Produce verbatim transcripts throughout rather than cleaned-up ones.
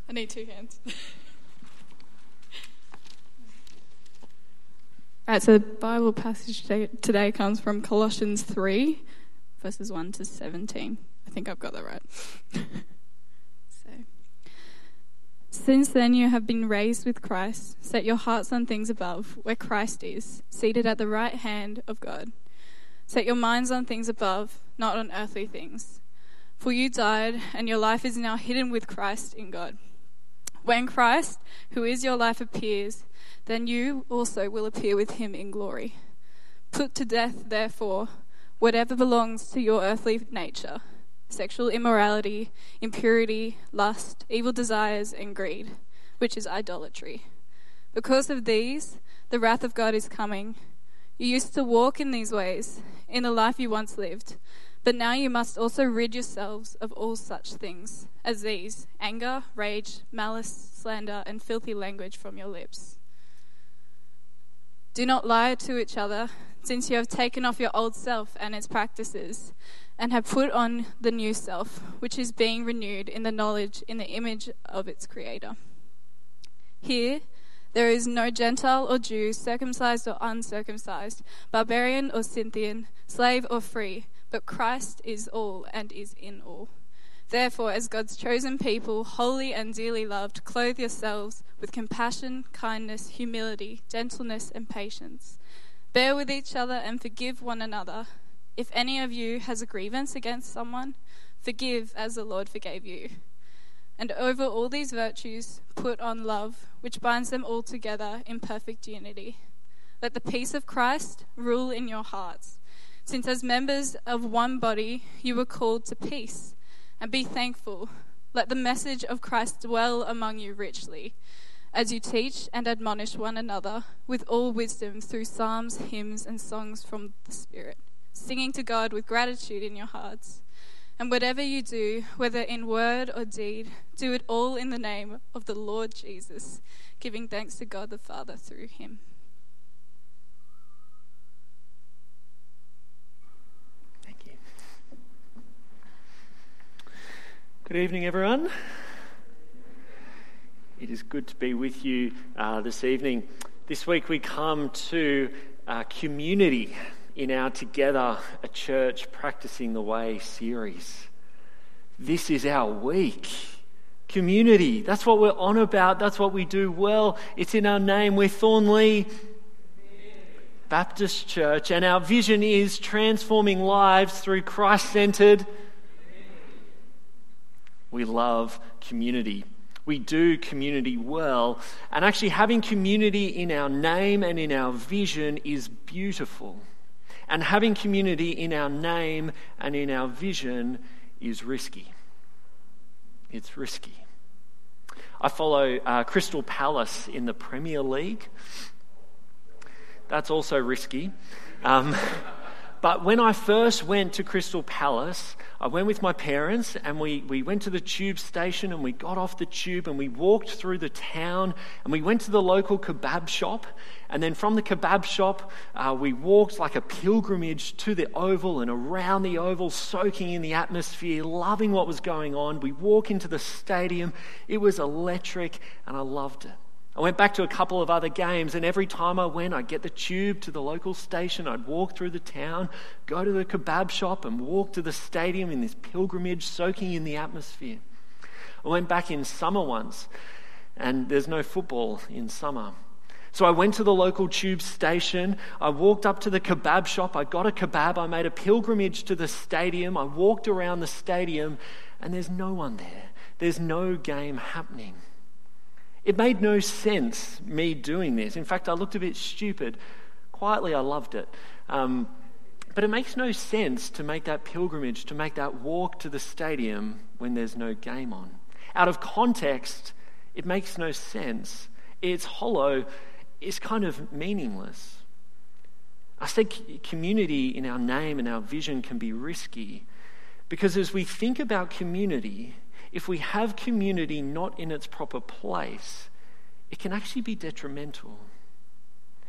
I need two hands. Alright, so the Bible passage today, today comes from Colossians three, verses one to seventeen. I think I've got that right. so, Since then you have been raised with Christ. Set your hearts on things above, where Christ is, seated at the right hand of God. Set your minds on things above, not on earthly things. For you died, and your life is now hidden with Christ in God. When Christ, who is your life, appears, then you also will appear with him in glory. Put to death, therefore, whatever belongs to your earthly nature: sexual immorality, impurity, lust, evil desires, and greed, which is idolatry. Because of these, the wrath of God is coming. You used to walk in these ways, in the life you once lived, but now you must also rid yourselves of all such things as these: anger, rage, malice, slander, and filthy language from your lips. Do not lie to each other, since you have taken off your old self and its practices, and have put on the new self, which is being renewed in the knowledge in the image of its creator. Here, there is no Gentile or Jew, circumcised or uncircumcised, barbarian or Scythian, slave or free, but Christ is all and is in all. Therefore, as God's chosen people, holy and dearly loved, clothe yourselves with compassion, kindness, humility, gentleness, and patience. Bear with each other and forgive one another. If any of you has a grievance against someone, forgive as the Lord forgave you. And over all these virtues, put on love, which binds them all together in perfect unity. Let the peace of Christ rule in your hearts, since as members of one body you were called to peace. And be thankful. Let the message of Christ dwell among you richly, as you teach and admonish one another with all wisdom through psalms, hymns, and songs from the Spirit, singing to God with gratitude in your hearts. And whatever you do, whether in word or deed, do it all in the name of the Lord Jesus, giving thanks to God the Father through him. Thank you. Good evening, everyone. It is good to be with you uh, this evening. This week we come to uh, community in our Together a Church Practicing the Way series. This is our week. Community, that's what we're on about. That's what we do well. It's in our name. We're Thornley Baptist Church, and our vision is transforming lives through Christ-centered. We love community. We do community well. And actually having community in our name and in our vision is beautiful. And having community in our name and in our vision is risky. It's risky. I follow uh, Crystal Palace in the Premier League. That's also risky. Um, but when I first went to Crystal Palace, I went with my parents and we, we went to the tube station and we got off the tube and we walked through the town and we went to the local kebab shop. And then from the kebab shop, uh, we walked like a pilgrimage to the Oval and around the Oval, soaking in the atmosphere, loving what was going on. We walk into the stadium. It was electric and I loved it. I went back to a couple of other games, and every time I went, I'd get the tube to the local station, I'd walk through the town, go to the kebab shop and walk to the stadium in this pilgrimage, soaking in the atmosphere. I went back in summer once, and there's no football in summer. So I went to the local tube station, I walked up to the kebab shop, I got a kebab, I made a pilgrimage to the stadium, I walked around the stadium, and there's no one there. There's no game happening. It made no sense, me doing this. In fact, I looked a bit stupid. Quietly, I loved it. Um, but it makes no sense to make that pilgrimage, to make that walk to the stadium when there's no game on. Out of context, it makes no sense. It's hollow. It's kind of meaningless. I said community in our name and our vision can be risky because as we think about community, if we have community not in its proper place, it can actually be detrimental.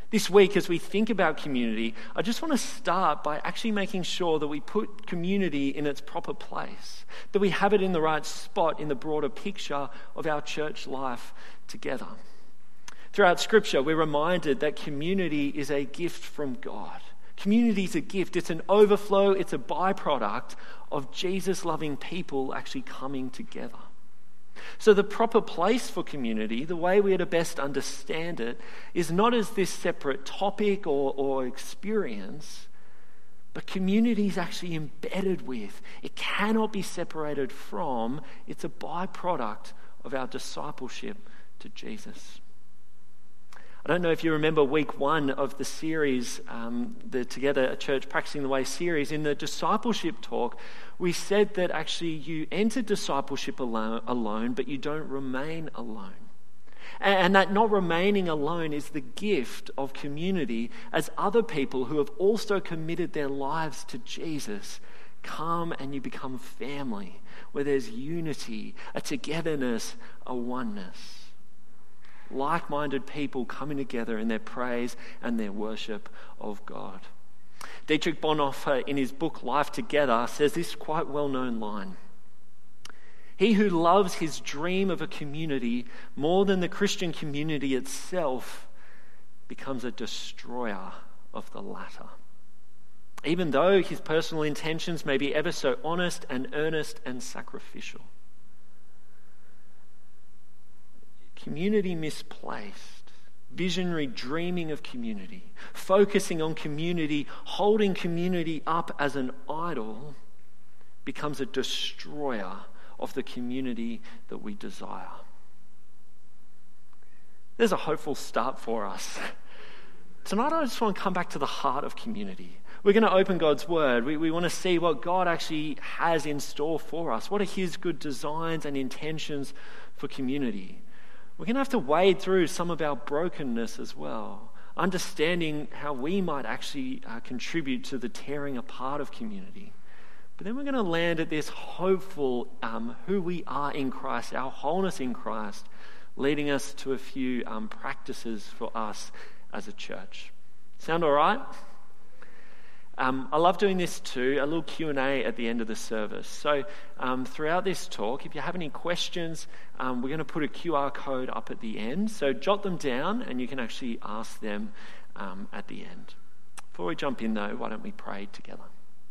This week, as we think about community, I just want to start by actually making sure that we put community in its proper place, that we have it in the right spot in the broader picture of our church life together. Throughout Scripture, we're reminded that community is a gift from God. Community is a gift. It's an overflow. It's a byproduct of Jesus-loving people actually coming together. So the proper place for community, the way we are to best understand it, is not as this separate topic or, or experience, but community is actually embedded with. It cannot be separated from. It's a byproduct of our discipleship to Jesus. I don't know if you remember week one of the series, um, the Together a Church Practicing the Way series. In the discipleship talk, we said that actually you enter discipleship alone, alone but you don't remain alone. And, and that not remaining alone is the gift of community as other people who have also committed their lives to Jesus come and you become family, where there's unity, a togetherness, a oneness. Like-minded people coming together in their praise and their worship of God. Dietrich Bonhoeffer, in his book Life Together, says this quite well-known line. He who loves his dream of a community more than the Christian community itself becomes a destroyer of the latter. Even though his personal intentions may be ever so honest and earnest and sacrificial. Community misplaced, visionary dreaming of community, focusing on community, holding community up as an idol, becomes a destroyer of the community that we desire. There's a hopeful start for us. Tonight I just want to come back to the heart of community. We're going to open God's Word. We, we want to see what God actually has in store for us. What are His good designs and intentions for community? We're going to have to wade through some of our brokenness as well, understanding how we might actually uh, contribute to the tearing apart of community. But then we're going to land at this hopeful um, who we are in Christ, our wholeness in Christ, leading us to a few um, practices for us as a church. Sound all right? Um, I love doing this too, a little Q and A at the end of the service. So um, throughout this talk, if you have any questions, um, we're going to put a Q R code up at the end. So jot them down and you can actually ask them um, at the end. Before we jump in though, why don't we pray together?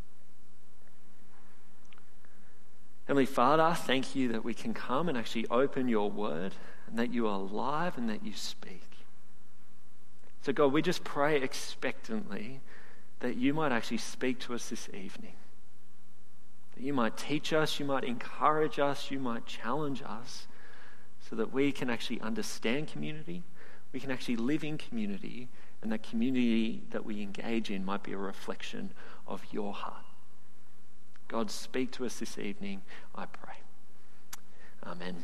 Heavenly Father, thank you that we can come and actually open your word and that you are alive and that you speak. So God, we just pray expectantly that you might actually speak to us this evening. That you might teach us, you might encourage us, you might challenge us so that we can actually understand community, we can actually live in community, and that community that we engage in might be a reflection of your heart. God, speak to us this evening, I pray. Amen.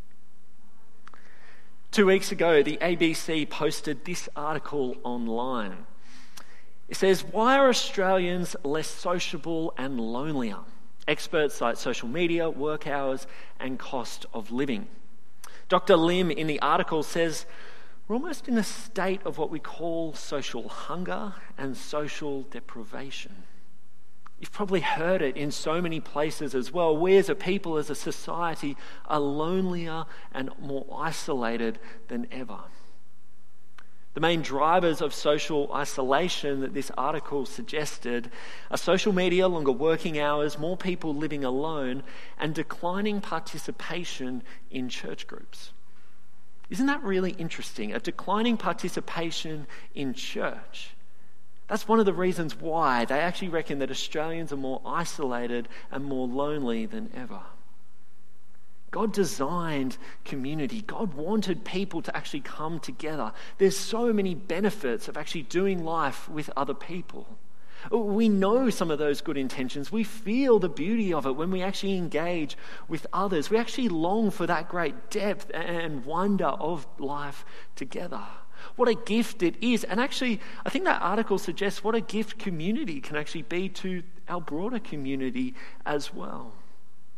Two weeks ago, the A B C posted this article online. It says, why are Australians less sociable and lonelier? Experts cite social media, work hours, and cost of living. Doctor Lim in the article says, we're almost in a state of what we call social hunger and social deprivation. You've probably heard it in so many places as well. We as a people, as a society, are lonelier and more isolated than ever. The main drivers of social isolation that this article suggested are social media, longer working hours, more people living alone, and declining participation in church groups. Isn't that really interesting? A declining participation in church. That's one of the reasons why they actually reckon that Australians are more isolated and more lonely than ever. God designed community. God wanted people to actually come together. There's so many benefits of actually doing life with other people. We know some of those good intentions. We feel the beauty of it when we actually engage with others. We actually long for that great depth and wonder of life together. What a gift it is. And actually, I think that article suggests what a gift community can actually be to our broader community as well.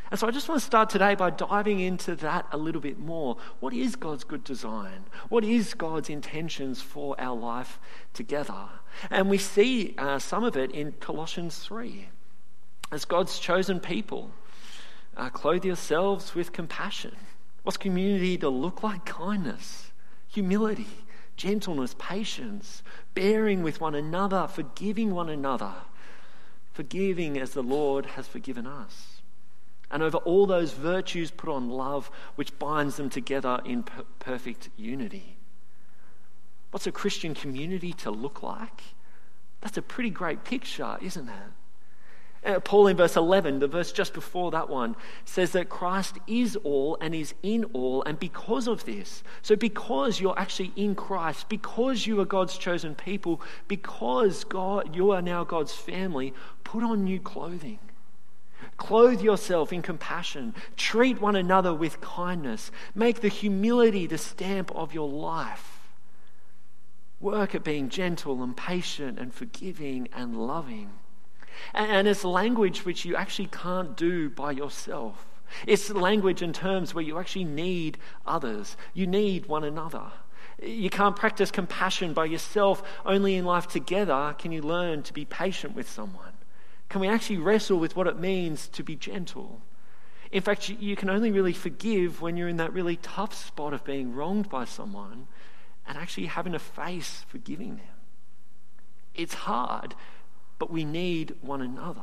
And so I just want to start today by diving into that a little bit more. What is God's good design? What is God's intentions for our life together? And we see uh, some of it in Colossians three. As God's chosen people, uh, clothe yourselves with compassion. What's community to look like? Kindness, humility, gentleness, patience, bearing with one another, forgiving one another, forgiving as the Lord has forgiven us. And over all those virtues put on love, which binds them together in per- perfect unity. What's a Christian community to look like? That's a pretty great picture, isn't it? Uh, Paul in verse eleven, the verse just before that one, says that Christ is all and is in all, and because of this, so because you're actually in Christ, because you are God's chosen people, because God, you are now God's family, put on new clothing. Clothe yourself in compassion. Treat one another with kindness. Make the humility the stamp of your life. Work at being gentle and patient and forgiving and loving. And it's language which you actually can't do by yourself. It's language and terms where you actually need others. You need one another. You can't practice compassion by yourself. Only in life together can you learn to be patient with someone. Can we actually wrestle with what it means to be gentle? In fact, you can only really forgive when you're in that really tough spot of being wronged by someone and actually having to face forgiving them. It's hard, but we need one another.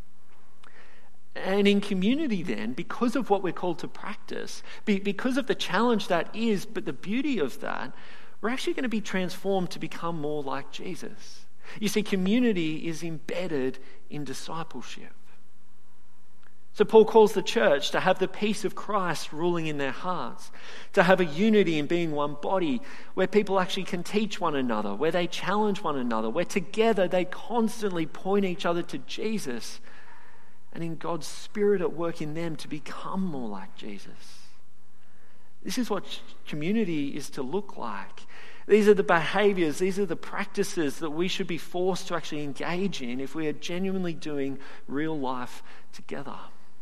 And in community then, because of what we're called to practice, because of the challenge that is, but the beauty of that, we're actually going to be transformed to become more like Jesus. You see, community is embedded in discipleship. So Paul calls the church to have the peace of Christ ruling in their hearts, to have a unity in being one body, where people actually can teach one another, where they challenge one another, where together they constantly point each other to Jesus, and in God's Spirit at work in them to become more like Jesus. This is what community is to look like. These are the behaviors, these are the practices that we should be forced to actually engage in if we are genuinely doing real life together.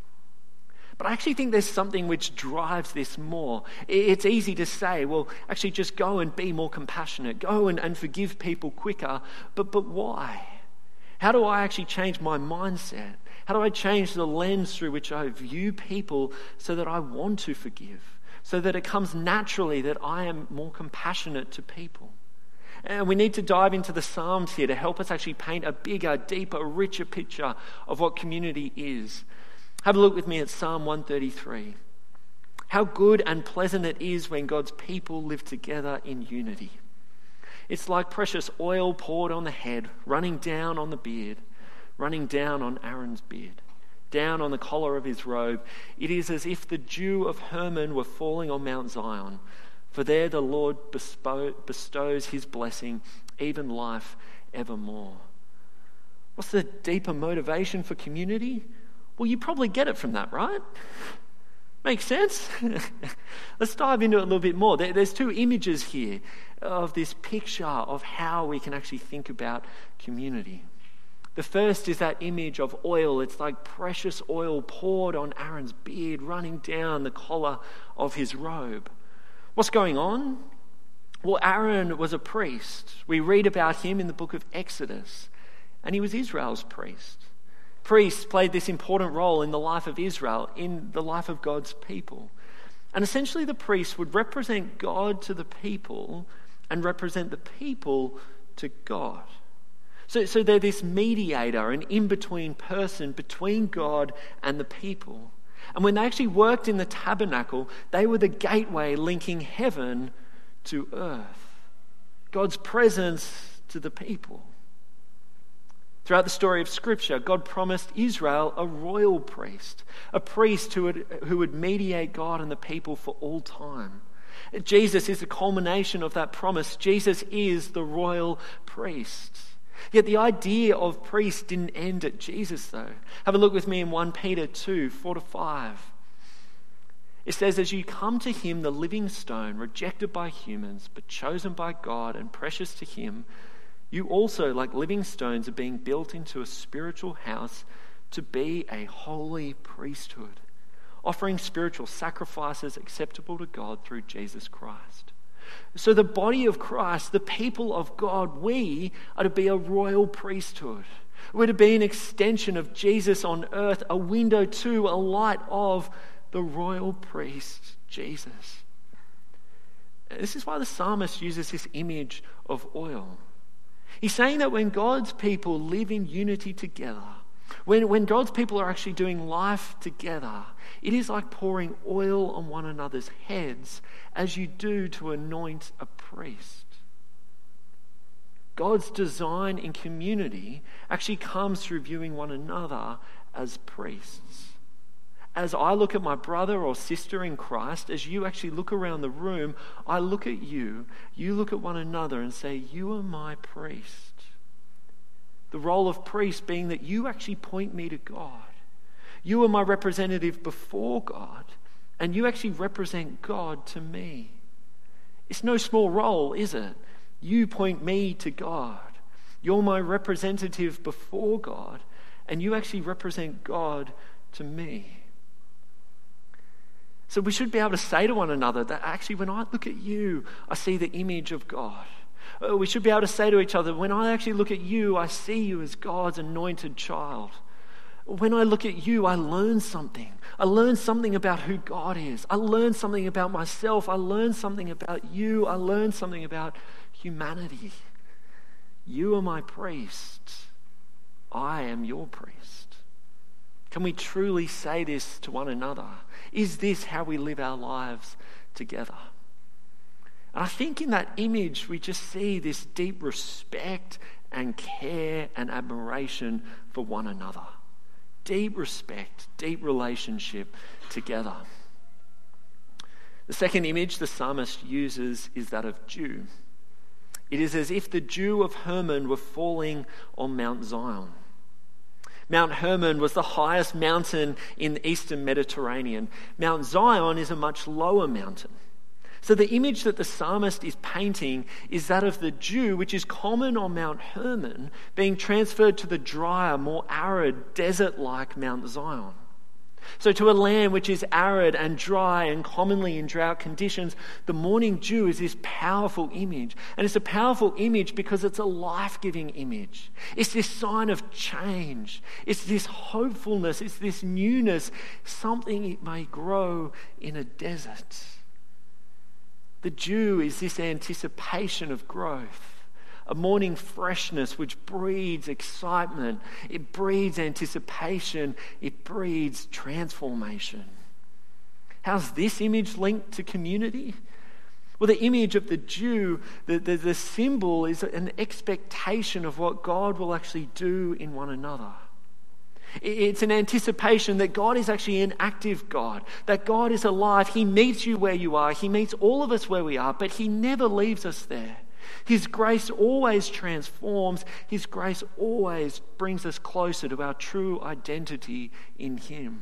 But I actually think there's something which drives this more. It's easy to say, well, actually just go and be more compassionate, go and, and forgive people quicker, but, but why? How do I actually change my mindset? How do I change the lens through which I view people so that I want to forgive? So that it comes naturally that I am more compassionate to people. And we need to dive into the Psalms here to help us actually paint a bigger, deeper, richer picture of what community is. Have a look with me at Psalm one thirty-three. How good and pleasant it is when God's people live together in unity. It's like precious oil poured on the head, running down on the beard, running down on Aaron's beard, down on the collar of his robe. It is as if the dew of Hermon were falling on Mount Zion, for there the Lord bestows his blessing, even life evermore. What's the deeper motivation for community? Well, you probably get it from that, right? Makes sense? Let's dive into it a little bit more. There's two images here of this picture of how we can actually think about community. The first is that image of oil. It's like precious oil poured on Aaron's beard, running down the collar of his robe. What's going on? Well, Aaron was a priest. We read about him in the book of Exodus, and he was Israel's priest. Priests played this important role in the life of Israel, in the life of God's people. And essentially the priest would represent God to the people and represent the people to God. So, so they're this mediator, an in-between person between God and the people. And when they actually worked in the tabernacle, they were the gateway linking heaven to earth. God's presence to the people. Throughout the story of Scripture, God promised Israel a royal priest, a priest who would, who would mediate God and the people for all time. Jesus is the culmination of that promise. Jesus is the royal priest. Yet the idea of priest didn't end at Jesus, though. Have a look with me in First Peter two, four to five. It says, as you come to him, the living stone, rejected by humans, but chosen by God and precious to him, you also, like living stones, are being built into a spiritual house to be a holy priesthood, offering spiritual sacrifices acceptable to God through Jesus Christ. So the body of Christ, the people of God, we are to be a royal priesthood. We're to be an extension of Jesus on earth, a window to, a light of the royal priest, Jesus. This is why the psalmist uses this image of oil. He's saying that when God's people live in unity together, when, when God's people are actually doing life together, it is like pouring oil on one another's heads as you do to anoint a priest. God's design in community actually comes through viewing one another as priests. As I look at my brother or sister in Christ, as you actually look around the room, I look at you, you look at one another and say, you are my priest. The role of priest being that you actually point me to God. You are my representative before God, and you actually represent God to me. It's no small role, is it? You point me to God. You're my representative before God, and you actually represent God to me. So we should be able to say to one another that actually when I look at you, I see the image of God. We should be able to say to each other, when I actually look at you, I see you as God's anointed child. When I look at you, I learn something. I learn something about who God is. I learn something about myself. I learn something about you. I learn something about humanity. You are my priest. I am your priest. Can we truly say this to one another? Is this how we live our lives together? And I think in that image, we just see this deep respect and care and admiration for one another. Deep respect, deep relationship together. The second image the psalmist uses is that of dew. It is as if the dew of Hermon were falling on Mount Zion. Mount Hermon was the highest mountain in the eastern Mediterranean. Mount Zion is a much lower mountain. So the image that the psalmist is painting is that of the dew, which is common on Mount Hermon, being transferred to the drier, more arid, desert-like Mount Zion. So to a land which is arid and dry and commonly in drought conditions, the morning dew is this powerful image. And it's a powerful image because it's a life-giving image. It's this sign of change. It's this hopefulness. It's this newness. Something it may grow in a desert. The dew is this anticipation of growth. A morning freshness which breeds excitement. It breeds anticipation. It breeds transformation. How's this image linked to community? Well, the image of the dew, the, the, the symbol is an expectation of what God will actually do in one another. It's an anticipation that God is actually an active God, that God is alive. He meets you where you are. He meets all of us where we are, but He never leaves us there. His grace always transforms. His grace always brings us closer to our true identity in Him.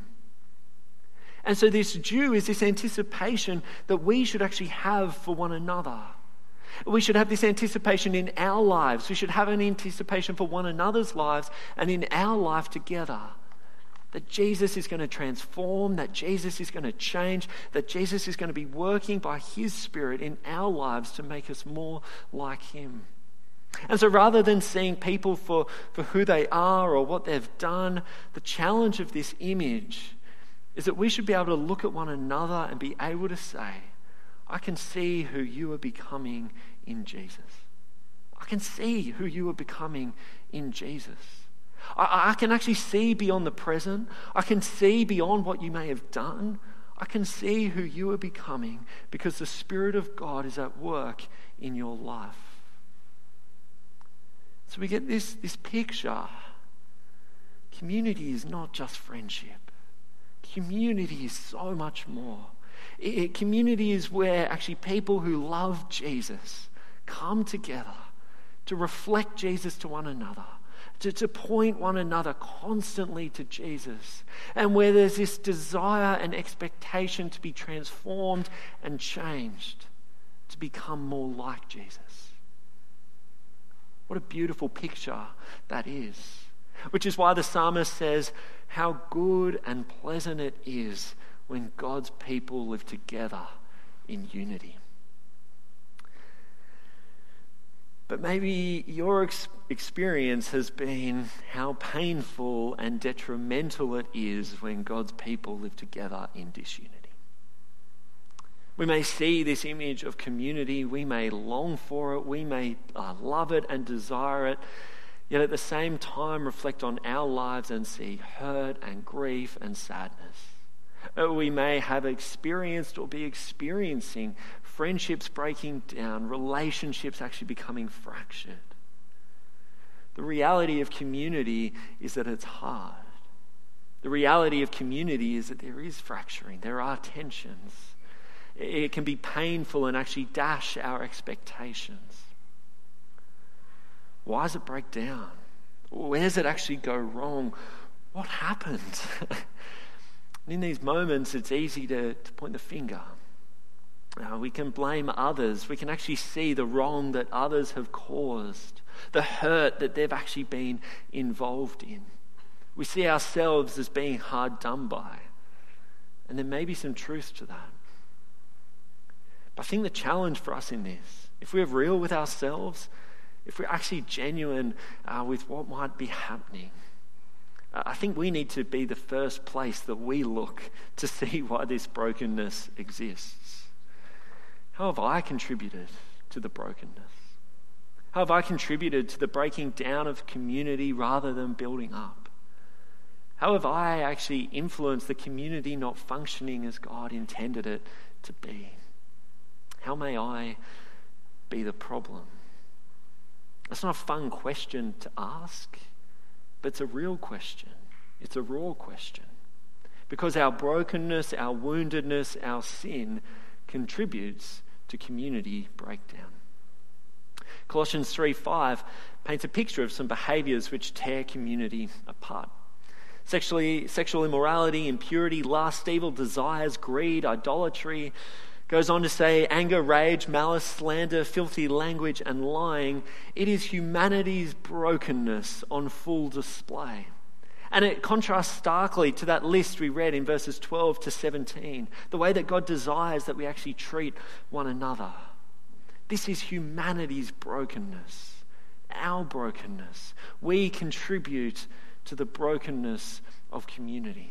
And so this dew is this anticipation that we should actually have for one another. We should have this anticipation in our lives. We should have an anticipation for one another's lives and in our life together. That Jesus is going to transform, that Jesus is going to change, that Jesus is going to be working by His Spirit in our lives to make us more like Him. And so rather than seeing people for, for who they are or what they've done, the challenge of this image is that we should be able to look at one another and be able to say, I can see who you are becoming in Jesus. I can see who you are becoming in Jesus. I, I can actually see beyond the present. I can see beyond what you may have done. I can see who you are becoming because the Spirit of God is at work in your life. So we get this, this picture. Community is not just friendship. Community is so much more. It, community is where actually people who love Jesus come together to reflect Jesus to one another, to, to point one another constantly to Jesus, and where there's this desire and expectation to be transformed and changed, to become more like Jesus. What a beautiful picture that is. Which is why the psalmist says, how good and pleasant it is when God's people live together in unity. But maybe your ex- experience has been how painful and detrimental it is when God's people live together in disunity. We may see this image of community, we may long for it, we may uh, love it and desire it, yet at the same time reflect on our lives and see hurt and grief and sadness. We may have experienced or be experiencing friendships breaking down, relationships actually becoming fractured. The reality of community is that it's hard. The reality of community is that there is fracturing, there are tensions. It can be painful and actually dash our expectations. Why does it break down? Where does it actually go wrong? What happened? And in these moments, it's easy to, to point the finger. Uh, we can blame others. We can actually see the wrong that others have caused, the hurt that they've actually been involved in. We see ourselves as being hard done by. And there may be some truth to that. But I think the challenge for us in this, if we're real with ourselves, if we're actually genuine uh, with what might be happening, I think we need to be the first place that we look to see why this brokenness exists. How have I contributed to the brokenness? How have I contributed to the breaking down of community rather than building up? How have I actually influenced the community not functioning as God intended it to be? How may I be the problem? That's not a fun question to ask. But it's a real question. It's a raw question. Because our brokenness, our woundedness, our sin contributes to community breakdown. Colossians three five paints a picture of some behaviours which tear community apart. Sexually, sexual immorality, impurity, lust, evil desires, greed, idolatry. Goes on to say anger, rage, malice, slander, filthy language, and lying. It is humanity's brokenness on full display. And it contrasts starkly to that list we read in verses twelve to seventeen, the way that God desires that we actually treat one another. This is humanity's brokenness, our brokenness. We contribute to the brokenness of community.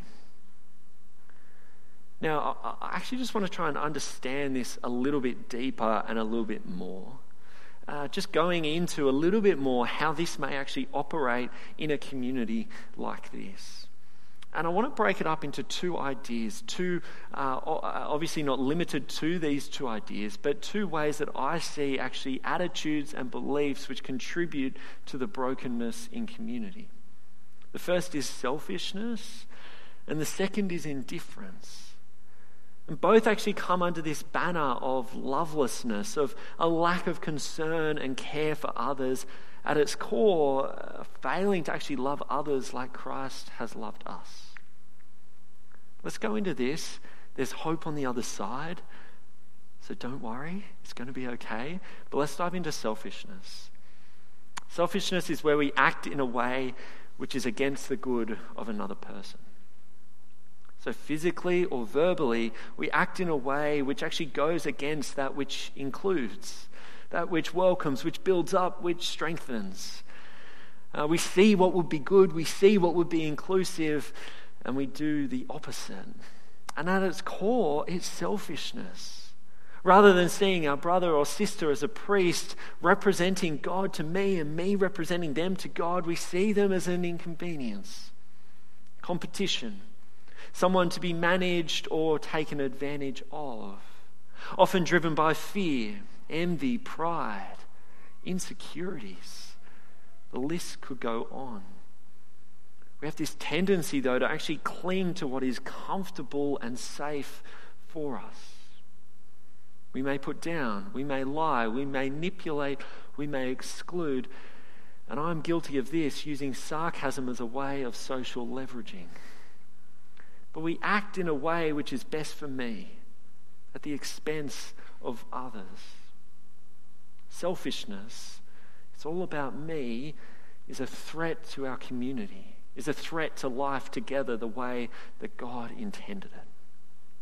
Now, I actually just want to try and understand this a little bit deeper and a little bit more. Uh, just going into a little bit more how this may actually operate in a community like this. And I want to break it up into two ideas, two, uh, obviously not limited to these two ideas, but two ways that I see actually attitudes and beliefs which contribute to the brokenness in community. The first is selfishness, and the second is indifference. And both actually come under this banner of lovelessness, of a lack of concern and care for others. At its core, uh, failing to actually love others like Christ has loved us. Let's go into this. There's hope on the other side. So don't worry, it's going to be okay. But let's dive into selfishness. Selfishness is where we act in a way which is against the good of another person. So physically or verbally, we act in a way which actually goes against that which includes, that which welcomes, which builds up, which strengthens. Uh, we see what would be good, we see what would be inclusive, and we do the opposite. And at its core, it's selfishness. Rather than seeing our brother or sister as a priest representing God to me and me representing them to God, we see them as an inconvenience, competition, someone to be managed or taken advantage of, often driven by fear, envy, pride, insecurities. The list could go on. We have this tendency, though, to actually cling to what is comfortable and safe for us. We may put down, we may lie, we may manipulate, we may exclude. And I'm guilty of this, using sarcasm as a way of social leveraging. But we act in a way which is best for me at the expense of others. Selfishness, it's all about me, is a threat to our community, is a threat to life together the way that God intended it.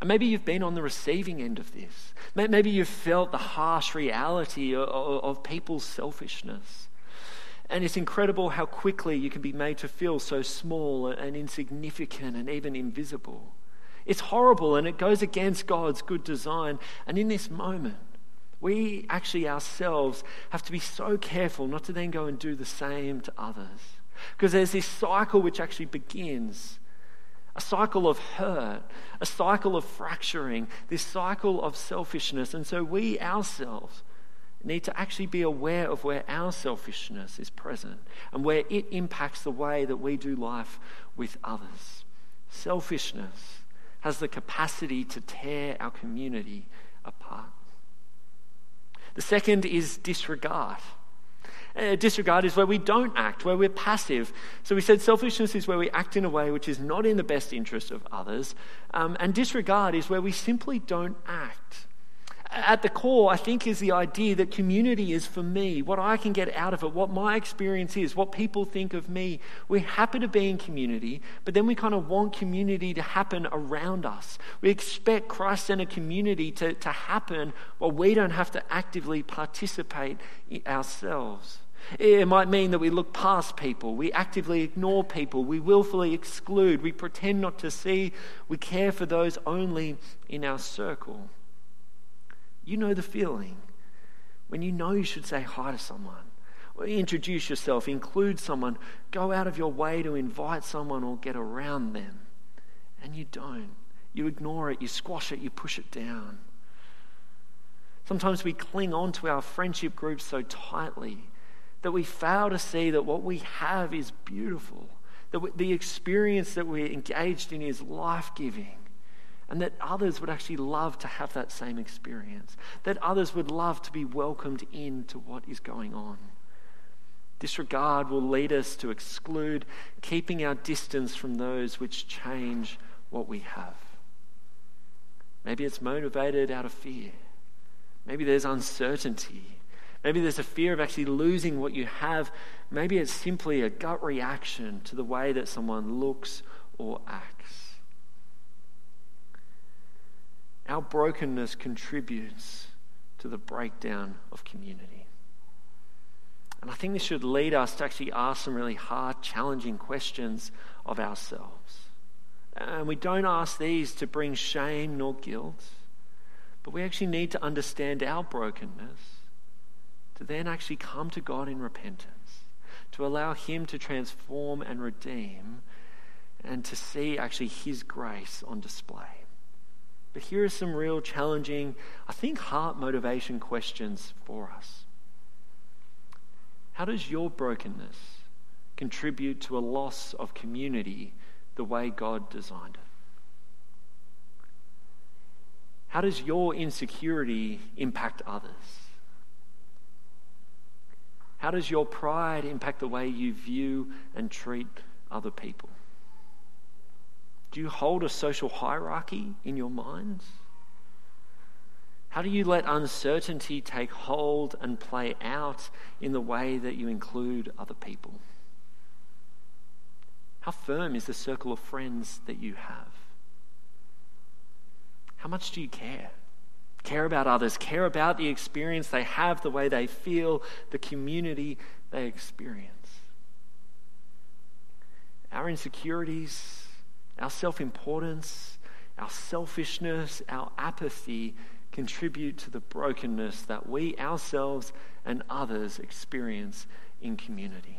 And maybe you've been on the receiving end of this. Maybe you've felt the harsh reality of, of people's selfishness. And it's incredible how quickly you can be made to feel so small and insignificant and even invisible. It's horrible and it goes against God's good design. And in this moment, we actually ourselves have to be so careful not to then go and do the same to others. Because there's this cycle which actually begins. A cycle of hurt, a cycle of fracturing, this cycle of selfishness. And so we ourselves need to actually be aware of where our selfishness is present and where it impacts the way that we do life with others. Selfishness has the capacity to tear our community apart. The second is disregard. Uh, disregard is where we don't act, where we're passive. So we said selfishness is where we act in a way which is not in the best interest of others. Um, and disregard is where we simply don't act. At the core, I think, is the idea that community is for me, what I can get out of it, what my experience is, what people think of me. We're happy to be in community, but then we kind of want community to happen around us. We expect Christ-centered community to, to happen while we don't have to actively participate ourselves. It might mean that we look past people, we actively ignore people, we willfully exclude, we pretend not to see, we care for those only in our circle. You know the feeling when you know you should say hi to someone, or introduce yourself, include someone, go out of your way to invite someone or get around them, and you don't. You ignore it, you squash it, you push it down. Sometimes we cling on to our friendship groups so tightly that we fail to see that what we have is beautiful, that the experience that we're engaged in is life-giving, and that others would actually love to have that same experience, that others would love to be welcomed into what is going on. Disregard will lead us to exclude, keeping our distance from those which change what we have. Maybe it's motivated out of fear. Maybe there's uncertainty. Maybe there's a fear of actually losing what you have. Maybe it's simply a gut reaction to the way that someone looks or acts. Our brokenness contributes to the breakdown of community. And I think this should lead us to actually ask some really hard, challenging questions of ourselves. And we don't ask these to bring shame nor guilt, but we actually need to understand our brokenness to then actually come to God in repentance, to allow Him to transform and redeem, and to see actually His grace on display. But here are some real challenging, I think, heart motivation questions for us. How does your brokenness contribute to a loss of community the way God designed it? How does your insecurity impact others? How does your pride impact the way you view and treat other people? Do you hold a social hierarchy in your minds? How do you let uncertainty take hold and play out in the way that you include other people? How firm is the circle of friends that you have? How much do you care? Care about others, care about the experience they have, the way they feel, the community they experience. Our insecurities, our self-importance, our selfishness, our apathy contribute to the brokenness that we ourselves and others experience in community.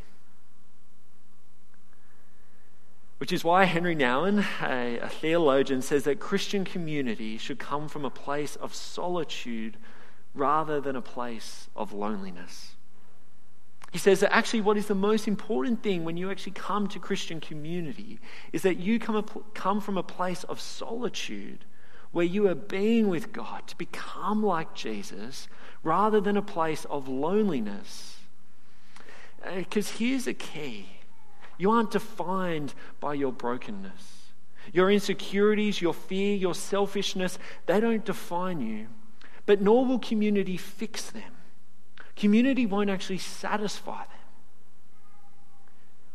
Which is why Henry Nouwen, a, a theologian, says that Christian community should come from a place of solitude rather than a place of loneliness. He says that actually what is the most important thing when you actually come to Christian community is that you come, come from a place of solitude where you are being with God to become like Jesus rather than a place of loneliness. Because uh, here's the key. You aren't defined by your brokenness. Your insecurities, your fear, your selfishness, they don't define you. But nor will community fix them. Community won't actually satisfy them.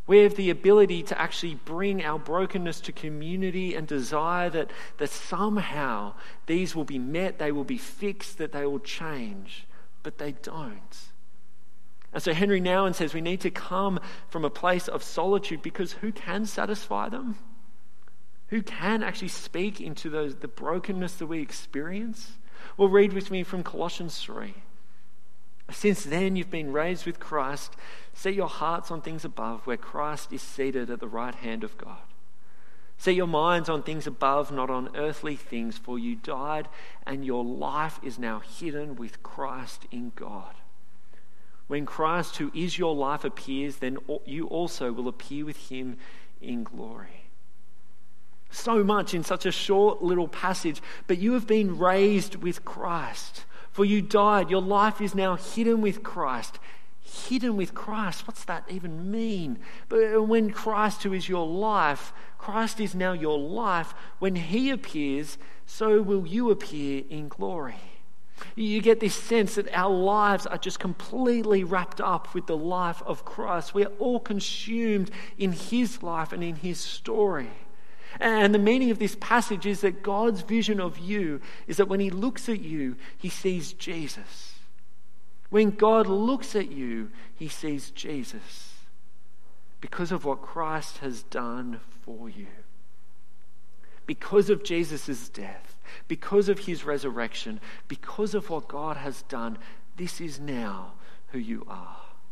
We have the ability to actually bring our brokenness to community and desire that, that somehow these will be met, they will be fixed, that they will change. But they don't. And so Henry Nouwen says we need to come from a place of solitude, because who can satisfy them? Who can actually speak into those, the brokenness that we experience? Well, read with me from Colossians three. Since then you've been raised with Christ, set your hearts on things above, where Christ is seated at the right hand of God. Set your minds on things above, not on earthly things, for you died and your life is now hidden with Christ in God. When Christ, who is your life, appears, then you also will appear with him in glory. So much in such a short little passage, but you have been raised with Christ. For you died, your life is now hidden with Christ. Hidden with Christ, what's that even mean? But when Christ, who is your life, Christ is now your life, when he appears, so will you appear in glory. You get this sense that our lives are just completely wrapped up with the life of Christ. We are all consumed in his life and in his story. And the meaning of this passage is that God's vision of you is that when he looks at you, he sees Jesus. When God looks at you, he sees Jesus because of what Christ has done for you. Because of Jesus' death, because of his resurrection, because of what God has done, this is now who you are.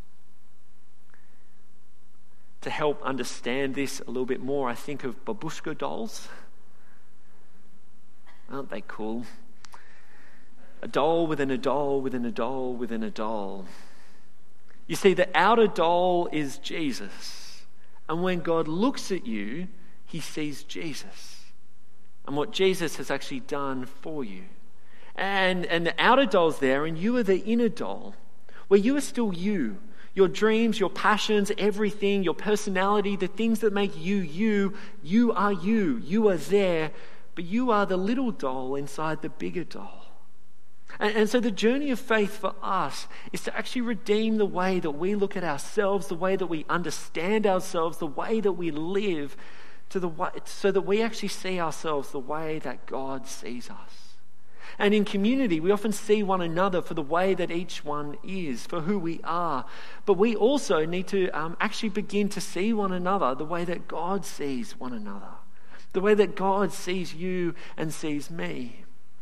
To help understand this a little bit more, I think of babushka dolls. Aren't they cool? A doll within a doll within a doll within a doll. You see, the outer doll is Jesus. And when God looks at you, he sees Jesus and what Jesus has actually done for you. And, and the outer doll's there, and you are the inner doll, where you are still you. Your dreams, your passions, everything, your personality, the things that make you you, you are you. You are there, but you are the little doll inside the bigger doll. And, and so the journey of faith for us is to actually redeem the way that we look at ourselves, the way that we understand ourselves, the way that we live, to the way, so that we actually see ourselves the way that God sees us. And in community, we often see one another for the way that each one is, for who we are. But we also need to um, actually begin to see one another the way that God sees one another, the way that God sees you and sees me.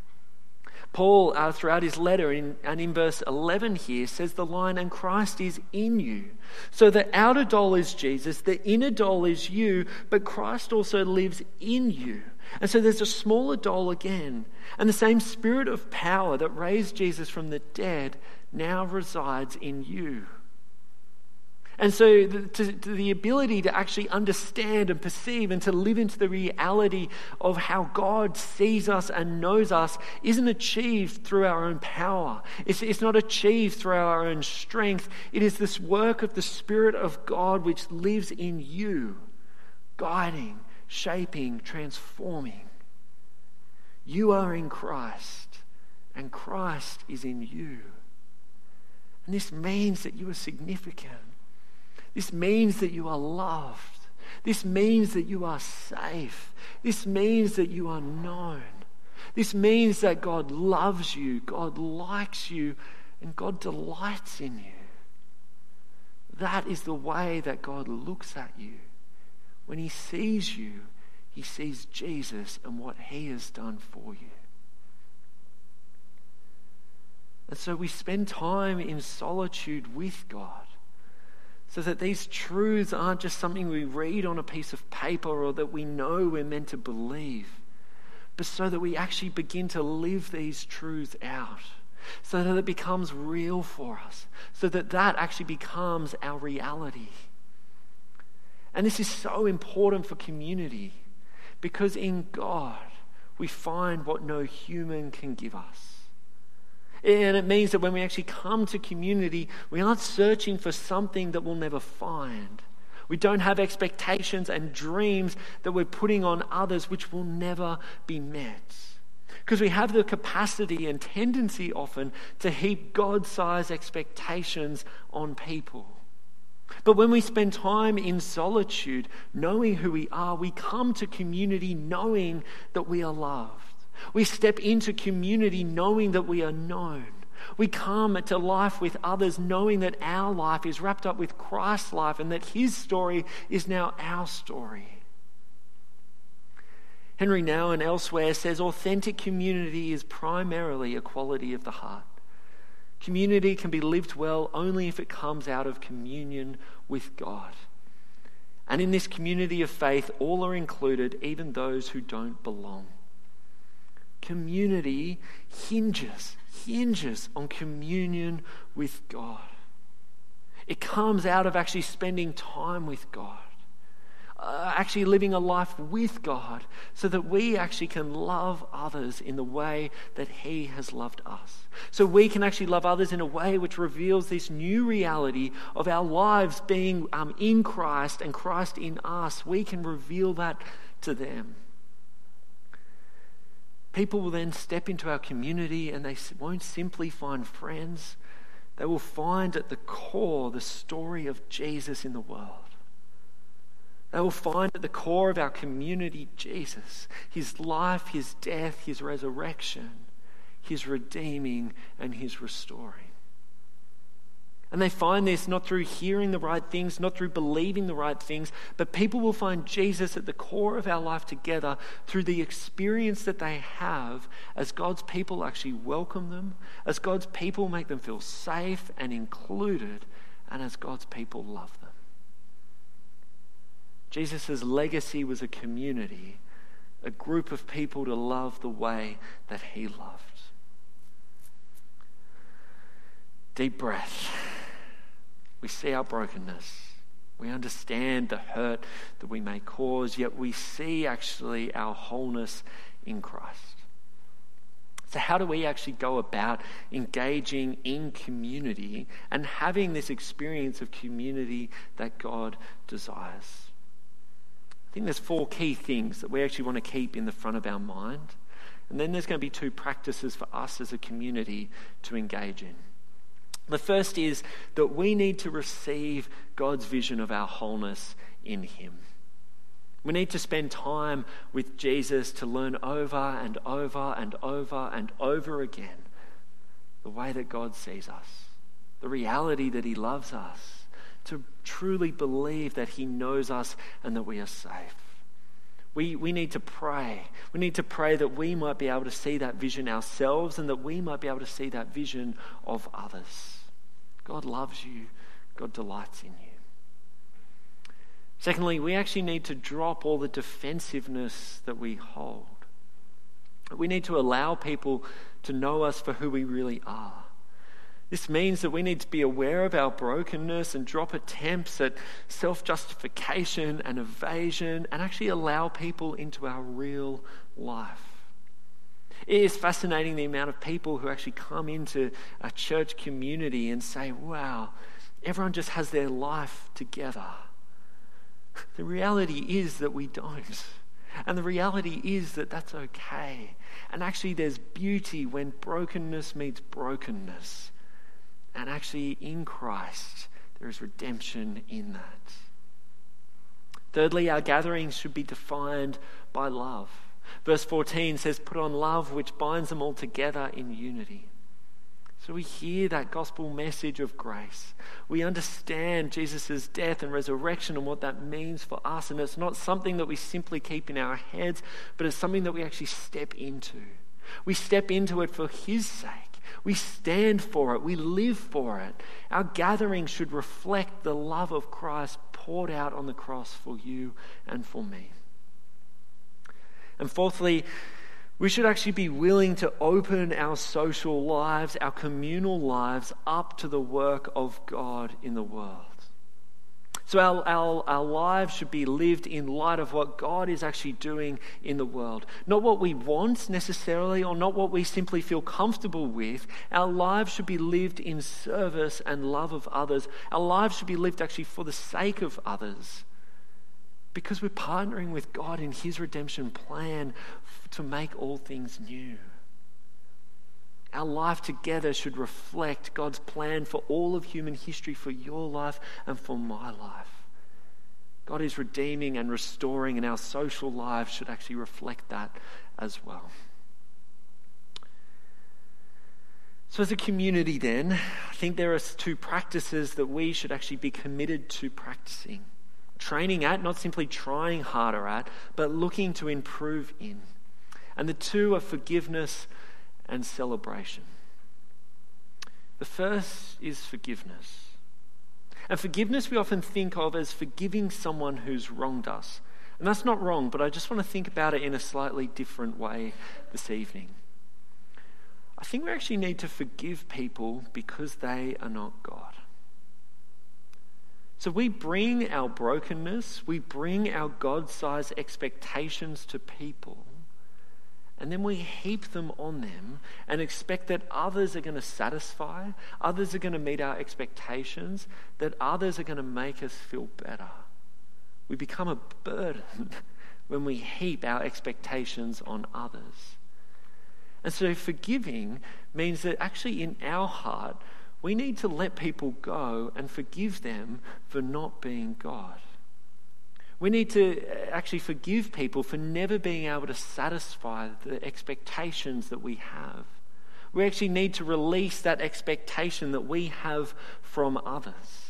Paul, uh, throughout his letter, in, and in verse eleven here, says the line, and Christ is in you. So the outer doll is Jesus, the inner doll is you, but Christ also lives in you. And so there's a smaller doll again. And the same spirit of power that raised Jesus from the dead now resides in you. And so the, to, to the ability to actually understand and perceive and to live into the reality of how God sees us and knows us isn't achieved through our own power. It's, it's not achieved through our own strength. It is this work of the Spirit of God which lives in you, guiding, shaping, transforming. You are in Christ, and Christ is in you. And this means that you are significant. This means that you are loved. This means that you are safe. This means that you are known. This means that God loves you, God likes you, and God delights in you. That is the way that God looks at you. When he sees you, he sees Jesus and what he has done for you. And so we spend time in solitude with God, so that these truths aren't just something we read on a piece of paper or that we know we're meant to believe, but so that we actually begin to live these truths out, so that it becomes real for us, so that that actually becomes our reality. And this is so important for community, because in God we find what no human can give us. And it means that when we actually come to community, we aren't searching for something that we'll never find. We don't have expectations and dreams that we're putting on others which will never be met. Because we have the capacity and tendency often to heap God-sized expectations on people. But when we spend time in solitude, knowing who we are, we come to community knowing that we are loved. We step into community knowing that we are known. We come to life with others knowing that our life is wrapped up with Christ's life and that his story is now our story. Henry Nouwen elsewhere says authentic community is primarily a quality of the heart. Community can be lived well only if it comes out of communion with God. And in this community of faith, all are included, even those who don't belong. Community hinges, hinges on communion with God. It comes out of actually spending time with God. Uh, actually living a life with God so that we actually can love others in the way that he has loved us. So we can actually love others in a way which reveals this new reality of our lives being um, in Christ and Christ in us. We can reveal that to them. People will then step into our community and they won't simply find friends. They will find at the core the story of Jesus in the world. They will find at the core of our community Jesus, his life, his death, his resurrection, his redeeming and his restoring. And they find this not through hearing the right things, not through believing the right things, but people will find Jesus at the core of our life together through the experience that they have as God's people actually welcome them, as God's people make them feel safe and included, and as God's people love them. Jesus' legacy was a community, a group of people to love the way that he loved. Deep breath. We see our brokenness. We understand the hurt that we may cause, yet we see actually our wholeness in Christ. So how do we actually go about engaging in community and having this experience of community that God desires? I think there's four key things that we actually want to keep in the front of our mind. And then there's going to be two practices for us as a community to engage in. The first is that we need to receive God's vision of our wholeness in him. We need to spend time with Jesus to learn over and over and over and over again the way that God sees us, the reality that he loves us, to truly believe that he knows us and that we are safe. We, we need to pray. We need to pray that we might be able to see that vision ourselves and that we might be able to see that vision of others. God loves you. God delights in you. Secondly, we actually need to drop all the defensiveness that we hold. We need to allow people to know us for who we really are. This means that we need to be aware of our brokenness and drop attempts at self-justification and evasion and actually allow people into our real life. It is fascinating the amount of people who actually come into a church community and say, wow, everyone just has their life together. The reality is that we don't. And the reality is that that's okay. And actually there's beauty when brokenness meets brokenness. And actually, in Christ, there is redemption in that. Thirdly, our gatherings should be defined by love. Verse fourteen says, put on love which binds them all together in unity. So we hear that gospel message of grace. We understand Jesus' death and resurrection and what that means for us. And it's not something that we simply keep in our heads, but it's something that we actually step into. We step into it for his sake. We stand for it. We live for it. Our gathering should reflect the love of Christ poured out on the cross for you and for me. And fourthly, we should actually be willing to open our social lives, our communal lives, up to the work of God in the world. So our, our, our lives should be lived in light of what God is actually doing in the world. Not what we want necessarily, or not what we simply feel comfortable with. Our lives should be lived in service and love of others. Our lives should be lived actually for the sake of others. Because we're partnering with God in his redemption plan to make all things new. Our life together should reflect God's plan for all of human history, for your life and for my life. God is redeeming and restoring, and our social lives should actually reflect that as well. So as a community then, I think there are two practices that we should actually be committed to practicing. Training at, not simply trying harder at, but looking to improve in. And the two are forgiveness and celebration. The first is forgiveness. And forgiveness we often think of as forgiving someone who's wronged us. And that's not wrong, but I just want to think about it in a slightly different way this evening. I think we actually need to forgive people because they are not God. So we bring our brokenness, we bring our God-sized expectations to people, and then we heap them on them and expect that others are going to satisfy, others are going to meet our expectations, that others are going to make us feel better. We become a burden when we heap our expectations on others. And so forgiving means that actually in our heart, we need to let people go and forgive them for not being God. We need to actually forgive people for never being able to satisfy the expectations that we have. We actually need to release that expectation that we have from others.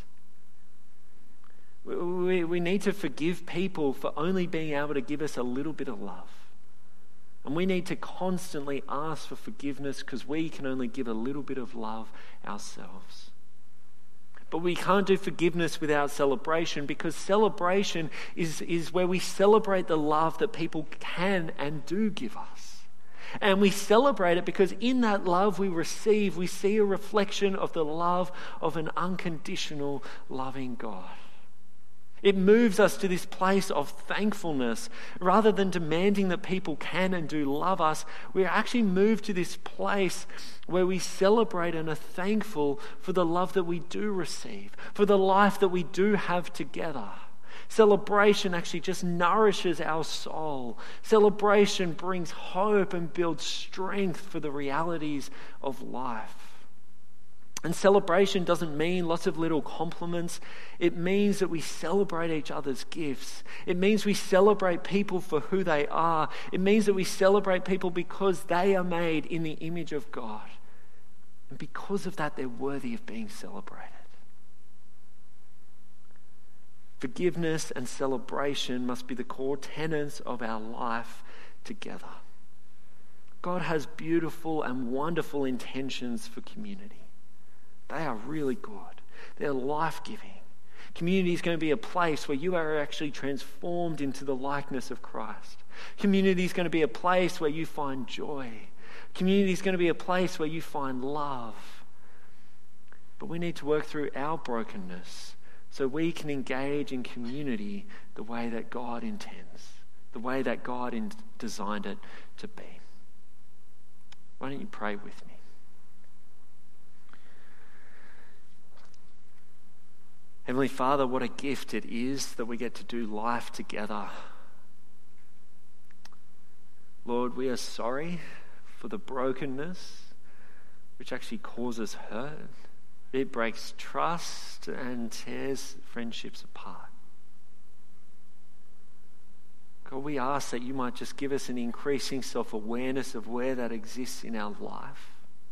We, we need to forgive people for only being able to give us a little bit of love. And we need to constantly ask for forgiveness because we can only give a little bit of love ourselves. But we can't do forgiveness without celebration, because celebration is, is where we celebrate the love that people can and do give us. And we celebrate it because in that love we receive, we see a reflection of the love of an unconditional, loving God. It moves us to this place of thankfulness. Rather than demanding that people can and do love us, we are actually moved to this place where we celebrate and are thankful for the love that we do receive, for the life that we do have together. Celebration actually just nourishes our soul. Celebration brings hope and builds strength for the realities of life. And celebration doesn't mean lots of little compliments. It means that we celebrate each other's gifts. It means we celebrate people for who they are. It means that we celebrate people because they are made in the image of God. And because of that, they're worthy of being celebrated. Forgiveness and celebration must be the core tenets of our life together. God has beautiful and wonderful intentions for community. They are really good. They're life-giving. Community is going to be a place where you are actually transformed into the likeness of Christ. Community is going to be a place where you find joy. Community is going to be a place where you find love. But we need to work through our brokenness so we can engage in community the way that God intends, the way that God in- designed it to be. Why don't you pray with me? Heavenly Father, what a gift it is that we get to do life together. Lord, we are sorry for the brokenness which actually causes hurt. It breaks trust and tears friendships apart. God, we ask that you might just give us an increasing self-awareness of where that exists in our life.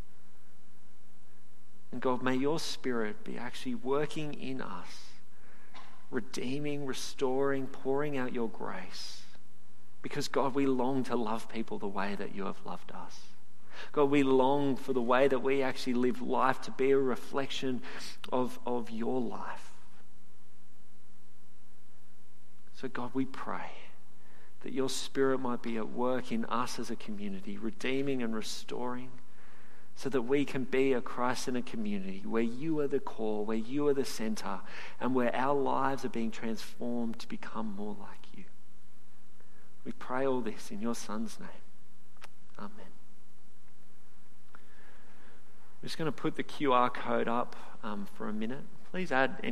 And God, may your Spirit be actually working in us, redeeming, restoring, pouring out your grace. Because God, we long to love people the way that you have loved us. God, we long for the way that we actually live life to be a reflection of, of your life. So God, we pray that your Spirit might be at work in us as a community, redeeming and restoring, so that we can be a Christ in a community where you are the core, where you are the center, and where our lives are being transformed to become more like you. We pray all this in your Son's name. Amen. I'm just going to put the Q R code up um, for a minute. Please add any